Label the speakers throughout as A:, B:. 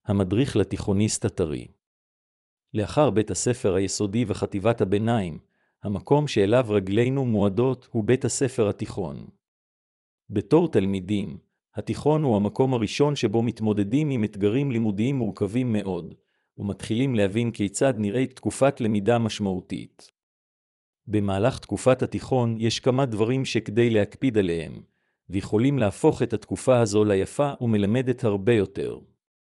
A: המדריך לתיכוניסט הטרי. לאחר בית הספר היסודי וחטיבת הביניים, המקום שאליו רגלינו מועדות הוא בית הספר התיכון. בתור תלמידים, התיכון הוא המקום הראשון שבו מתמודדים עם אתגרים לימודיים מורכבים מאוד, ומתחילים להבין כיצד נראית תקופת למידה משמעותית. במהלך תקופת התיכון יש כמה דברים שכדי להקפיד עליהם, ויכולים להפוך את התקופה הזו ליפה ומלמדת הרבה יותר.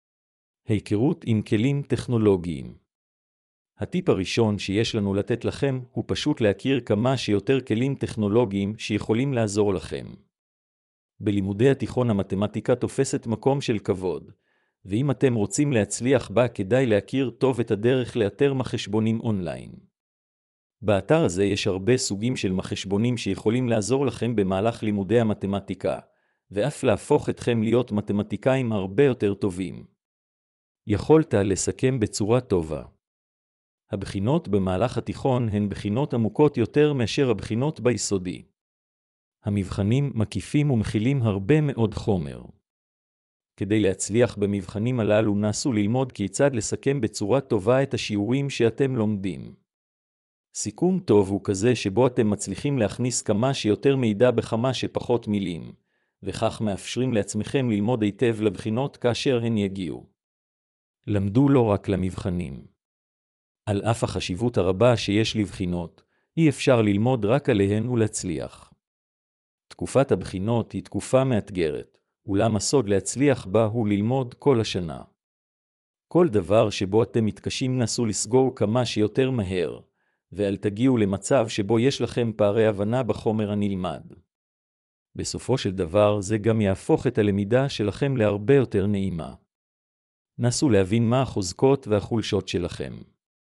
A: היכרות עם כלים טכנולוגיים. הטיפ הראשון שיש לנו לתת לכם הוא פשוט להכיר כמה שיותר כלים טכנולוגיים שיכולים לעזור לכם. בלימודי התיכון המתמטיקה תופסת מקום של כבוד, ואם אתם רוצים להצליח בה כדאי להכיר טוב את הדרך לאתר מחשבונים אונליין. באתר הזה יש הרבה סוגים של מחשבונים שיכולים לעזור לכם במהלך לימודי המתמטיקה, ואף להפוך אתכם להיות מתמטיקאים הרבה יותר טובים. יכולת לסכם בצורה טובה. הבחינות במהלך התיכון הן בחינות עמוקות יותר מאשר הבחינות ביסודי. המבחנים מקיפים ומכילים הרבה מאוד חומר. כדי להצליח במבחנים הללו נסו ללמוד כיצד לסכם בצורה טובה את השיעורים שאתם לומדים. סיכום טוב הוא כזה שבו אתם מצליחים להכניס כמה שיותר מידע בכמה שפחות מילים, וכך מאפשרים לעצמכם ללמוד היטב לבחינות כאשר הן יגיעו. למדו לא רק למבחנים. על אף החשיבות הרבה שיש לבחינות, אי אפשר ללמוד רק עליהן ולהצליח. תקופת הבחינות היא תקופה מאתגרת, אולם הסוד להצליח בה הוא ללמוד כל השנה. כל דבר שבו אתם מתקשים נסו לסגור כמה שיותר מהר, ואל תגיעו למצב שבו יש לכם פערי הבנה בחומר הנלמד. בסופו של דבר זה גם יהפוך את הלמידה שלכם להרבה יותר נעימה. נסו להבין מה החוזקות והחולשות שלכם.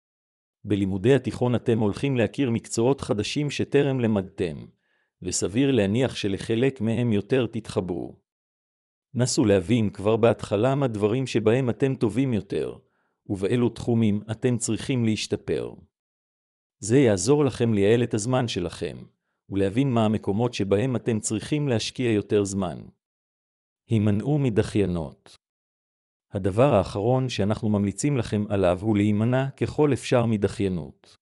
A: בלימודי התיכון אתם הולכים להכיר מקצועות חדשים שטרם למדתם, וסביר להניח שלחלק מהם יותר תתחברו. נסו להבין כבר בהתחלה מה דברים שבהם אתם טובים יותר, ובאילו תחומים אתם צריכים להשתפר. זה יעזור לכם לייעל את הזמן שלכם, ולהבין מה המקומות שבהם אתם צריכים להשקיע יותר זמן. הימנעו מדחיינות. הדבר האחרון שאנחנו ממליצים לכם עליו הוא להימנע ככל אפשר מדחיינות.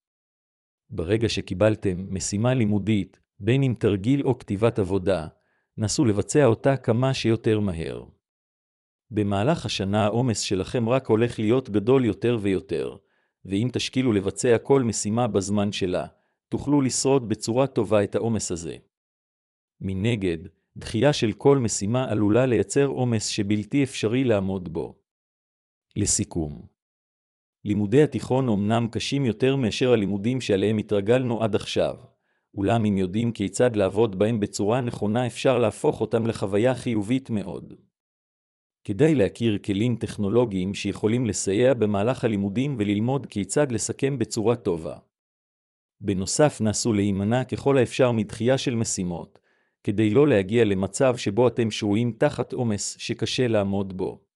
A: ברגע שקיבלתם משימה לימודית, בין אם תרגיל או כתיבת עבודה, נסו לבצע אותה כמה שיותר מהר. במהלך השנה העומס שלכם רק הולך להיות גדול יותר ויותר, ואם תשכילו לבצע כל משימה בזמן שלה, תוכלו לשרוד בצורה טובה את העומס הזה. מנגד, דחייה של כל משימה עלולה לייצר עומס שבלתי אפשרי לעמוד בו. לסיכום, לימודי התיכון אומנם קשים יותר מאשר הלימודים שעליהם התרגלנו עד עכשיו, אולם אם יודעים כיצד לעבוד בהם בצורה נכונה אפשר להפוך אותם לחוויה חיובית מאוד. כדאי להכיר כלים טכנולוגיים שיכולים לסייע במהלך הלימודים וללמוד כיצד לסכם בצורה טובה. בנוסף נסו להימנע ככל האפשר מדחייה של משימות, כדי לא להגיע למצב שבו אתם שרויים תחת עומס שקשה לעמוד בו.